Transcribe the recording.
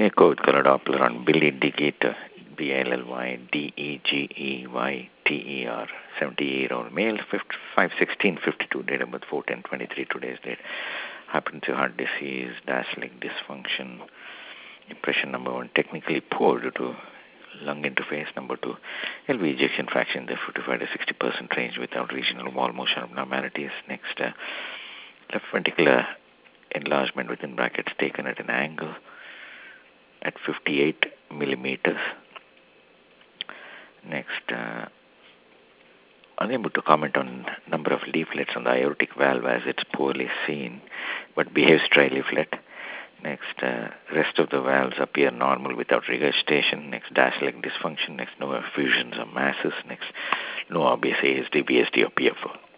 Echo with color Doppler on Bill indicator, BLLYDEGEYTER, 78-year-old male, 5/16/52, date of birth 4/10/23, today's date. Happened to heart disease, dazzling dysfunction. Impression number 1, technically poor due to lung interface. Number 2, LV ejection fraction in the 55 to 60% range without regional wall motion abnormalities. Next, left ventricular enlargement within brackets taken at an angle at 58 millimeters. Next, unable to comment on number of leaflets on the aortic valve as it's poorly seen, but behaves tri-leaflet. Next, rest of the valves appear normal without regurgitation. Next, dazzling dysfunction. Next, no effusions or masses. Next, no obvious ASD, BSD or PFO.